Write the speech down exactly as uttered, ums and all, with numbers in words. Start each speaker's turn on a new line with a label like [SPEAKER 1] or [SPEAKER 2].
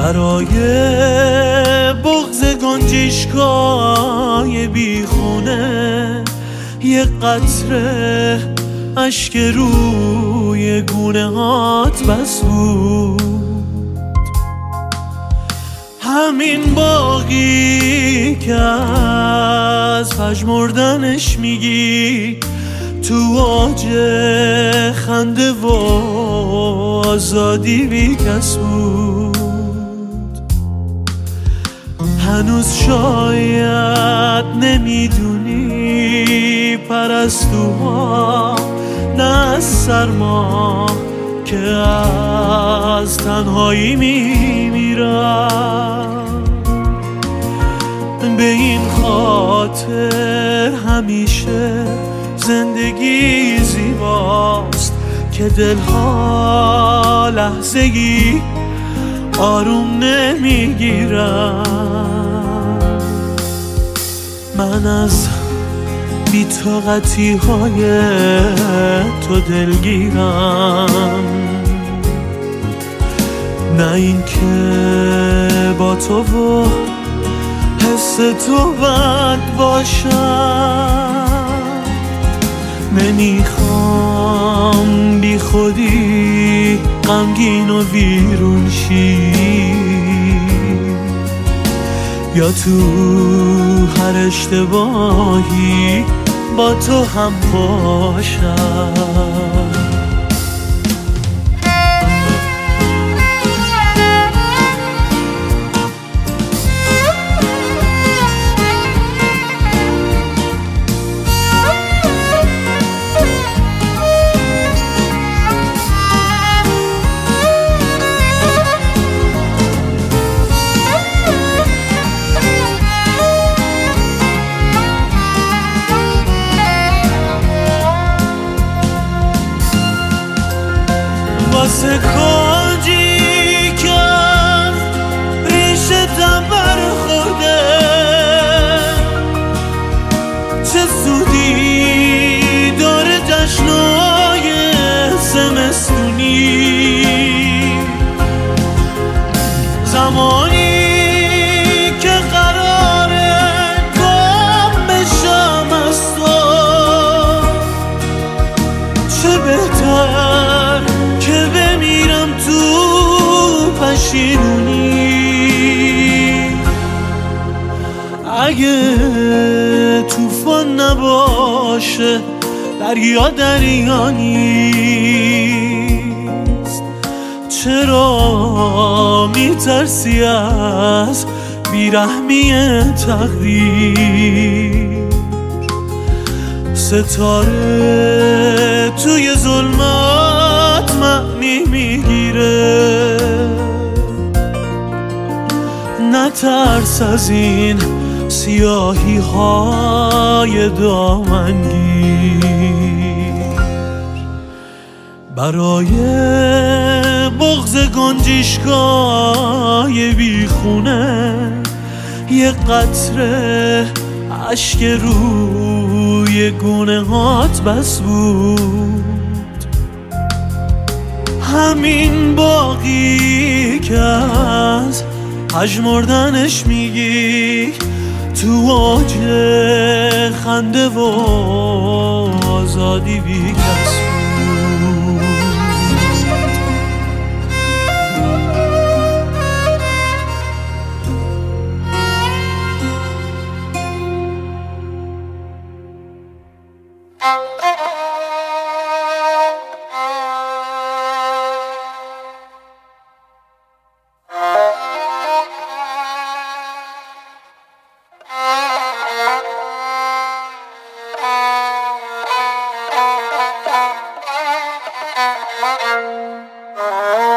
[SPEAKER 1] برای بغض گنجشگاه بیخونه یه قطره اشک روی گونه هات بس بود. همین باقی که از پژمردنش میگی تو اوج خنده و آزادی بی کس بود. هنوز شاید نمیدونی پرستوها نه از سرما که از تنهایی میمیرن. به این خاطر همیشه زندگی زیباست که دلها لحظه‌ای آروم نمیگیرن. من از بی‌طاقتی های تو دلگیرم، نه این که با تو و حس تو بد باشم. نمیخوام بی خودی غمگین و ویرون شی یا تو هر اشتباهی با تو هم باشم. واسه کنجی که ریشتم برخورده چه سودی داره جشنای زمستونی. زمانی که قراره گم بشم از تو چه بهتر که بمیرم تو پشیمونی. اگه طوفان نباشه دریا دریا نیست، چرا میترسی از بیرحمی تقدیر؟ ستاره توی ظلمات معنی میگیره، نترس از این سیاهی های دامنگیر. برای بغض گنجشگاه بیخونه یه قطره اشک روی گونه هات بس بود. همین باقی که از پژمردنش میگی تو اوج خنده و آزادی بی کس بود.
[SPEAKER 2] Oh